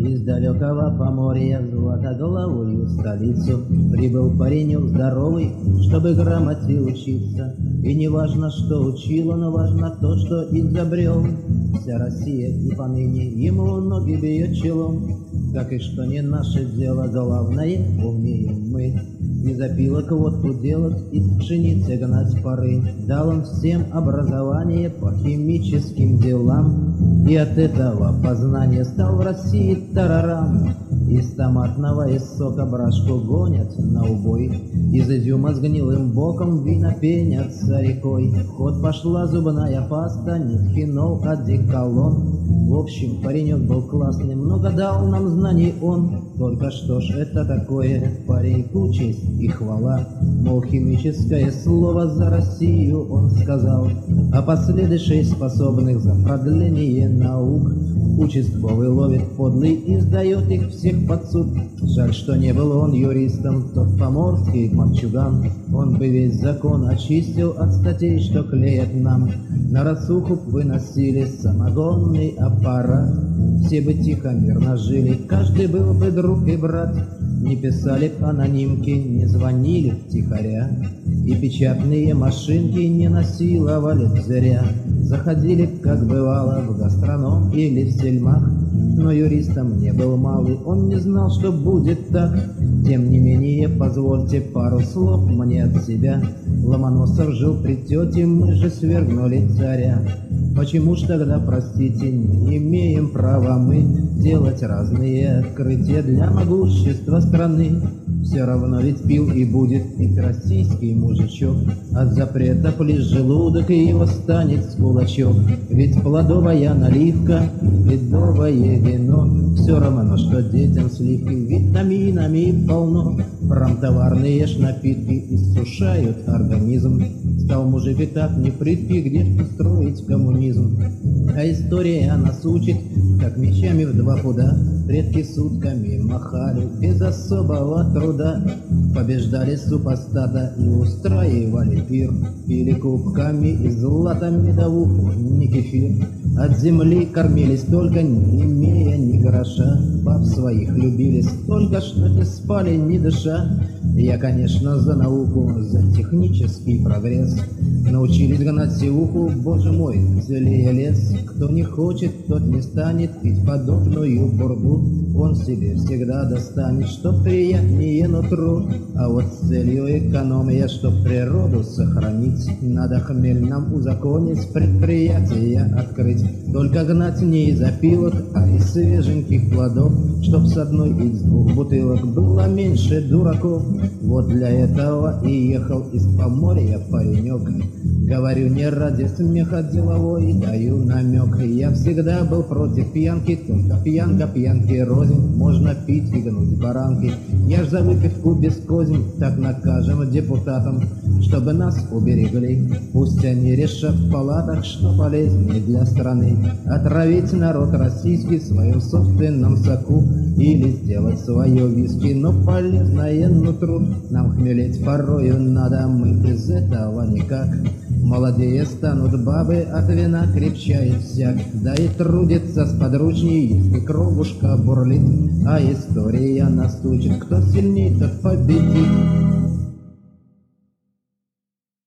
Из далекого поморья в златоголовую столицу прибыл паренек здоровый, чтобы грамоте учиться. И не важно, что учил он, важно то, что изобрел. Вся Россия и поныне ему ноги бьет челом. Как и что не наше дело, главное умеем мы из опилок водку делать, из пшеницы гнать пары. Дал он всем образование по химическим делам, и от этого познания стал в России тарарам. Из томатного из сока брашку гонят на убой, из изюма с гнилым боком вина пенятся рекой. В ход пошла зубная паста, не фенол, а деколон. В общем, паренек был классный, много дал нам знаний он. Только что ж это такое, пареньку честь и хвала. Мол, химическое слово за Россию он сказал, а последующие способных за продление наук. Участковый ловит подлый и сдает их всех под суд. Жаль, что не был он юристом, тот поморский мальчуган. Он бы весь закон очистил от статей, что клеят нам. На рассуху выносили самогонный аппарат. Все бы тихо мирно жили, каждый был бы друг и брат. Не писали б анонимки, не звонили втихаря, и печатные машинки не насиловали зря. Заходили б, как бывало, в гастроном или в сельмах. Но юристом не был малый, он не знал, что будет так. Тем не менее, позвольте пару слов мне от себя. Ломоносов жил при тете, мы же свергнули царя. Почему ж тогда, простите, не имеем права мы делать разные открытия для могущества страны? Все равно ведь пил и будет пить российский мужичок. От запретов лишь желудок, и его станет с кулачок. Ведь плодовая наливка, медовое вино, все равно, что детям сливки витаминами полно. Промтоварные ж напитки иссушают организм. Стал мужик и так не прытки, где ж строить коммунизм. А история нас учит, как мечами в 2 пуда предки сутками махали без особого труда. Побеждали супостата и устраивали пир, пили кубками и златом медовуху, не кефир. От земли кормились только, не имея ни гроша. Баб своих любили столько, что не спали, не дыша. Я, конечно, за науку, за технический прогресс. Научились гнать сивуху, боже мой, целее лес. Кто не хочет, тот не станет пить подобную бурду. Он себе всегда достанет, что приятнее нутру. А вот с целью экономия, чтоб природу сохранить, надо хмель нам узаконить, предприятия открыть. Только гнать не из опилок, а из свеженьких плодов, чтоб с одной из 2 бутылок было меньше дураков. Вот для этого и ехал из Поморья паренек. Говорю не ради смеха деловой, даю намек. Я всегда был против пьянки, только пьянка пьянки рознь. Можно пить и гнуть баранки, я ж за выпивку без кознь. Так накажем депутатам, чтобы нас уберегли. Пусть они решат в палатах, что полезнее для страны. Отравить народ российский в своем собственном соку, или сделать свое виски, но полезное нутру. Нам хмелеть порою надо, мы без этого никак. Молодее станут бабы, от вина крепчает всяк. Да и трудится сподручней, если кровушка бурлит. А история нас учит, кто сильней, тот победит.